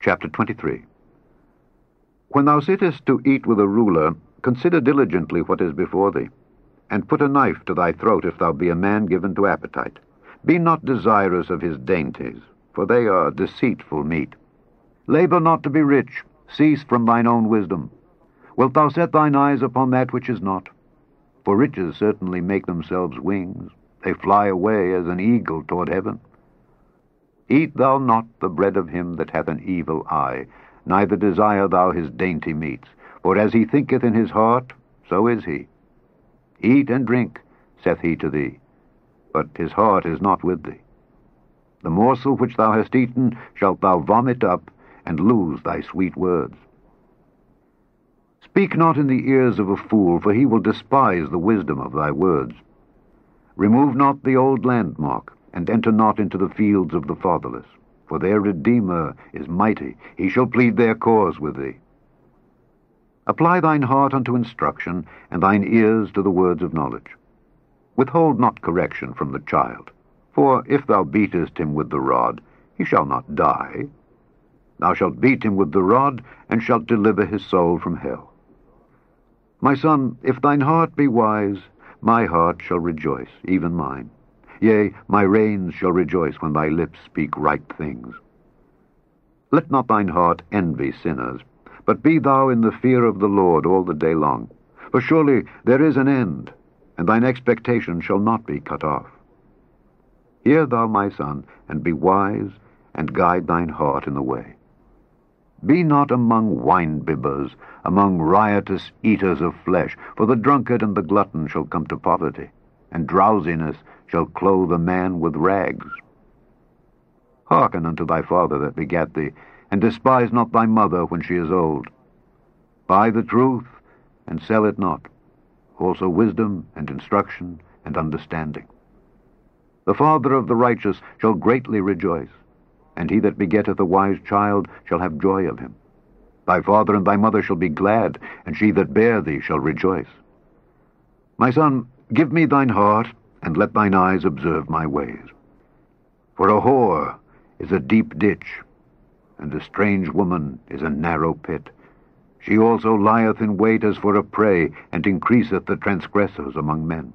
Chapter 23. When thou sittest to eat with a ruler, consider diligently what is before thee, and put a knife to thy throat if thou be a man given to appetite. Be not desirous of his dainties, for they are deceitful meat. Labor not to be rich, cease from thine own wisdom. Wilt thou set thine eyes upon that which is not? For riches certainly make themselves wings, they fly away as an eagle toward heaven. Eat thou not the bread of him that hath an evil eye, neither desire thou his dainty meats, for as he thinketh in his heart, so is he. Eat and drink, saith he to thee, but his heart is not with thee. The morsel which thou hast eaten shalt thou vomit up, and lose thy sweet words. Speak not in the ears of a fool, for he will despise the wisdom of thy words. Remove not the old landmark, and enter not into the fields of the fatherless, for their Redeemer is mighty, he shall plead their cause with thee. Apply thine heart unto instruction, and thine ears to the words of knowledge. Withhold not correction from the child, for if thou beatest him with the rod, he shall not die. Thou shalt beat him with the rod, and shalt deliver his soul from hell. My son, if thine heart be wise, my heart shall rejoice, even mine. Yea, my reins shall rejoice when thy lips speak right things. Let not thine heart envy sinners, but be thou in the fear of the Lord all the day long. For surely there is an end, and thine expectation shall not be cut off. Hear thou, my son, and be wise, and guide thine heart in the way. Be not among wine-bibbers, among riotous eaters of flesh, for the drunkard and the glutton shall come to poverty, and drowsiness shall clothe a man with rags. Hearken unto thy father that begat thee, and despise not thy mother when she is old. Buy the truth, and sell it not, also wisdom and instruction and understanding. The father of the righteous shall greatly rejoice, and he that begetteth a wise child shall have joy of him. Thy father and thy mother shall be glad, and she that bare thee shall rejoice. My son, give me thine heart, and let thine eyes observe my ways. For a whore is a deep ditch, and a strange woman is a narrow pit. She also lieth in wait as for a prey, and increaseth the transgressors among men.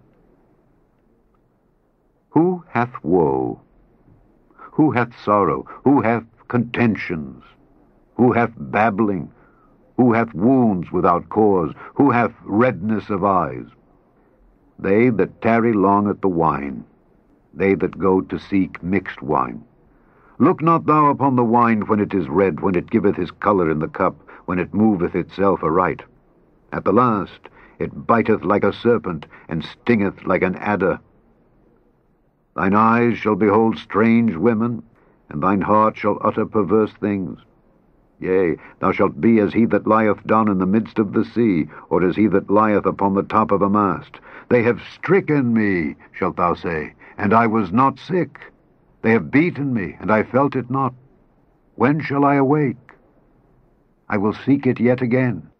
Who hath woe? Who hath sorrow? Who hath contentions? Who hath babbling? Who hath wounds without cause? Who hath redness of eyes? They that tarry long at the wine, they that go to seek mixed wine. Look not thou upon the wine when it is red, when it giveth his colour in the cup, when it moveth itself aright. At the last it biteth like a serpent, and stingeth like an adder. Thine eyes shall behold strange women, and thine heart shall utter perverse things. Yea, thou shalt be as he that lieth down in the midst of the sea, or as he that lieth upon the top of a mast. They have stricken me, shalt thou say, and I was not sick. They have beaten me, and I felt it not. When shall I awake? I will seek it yet again.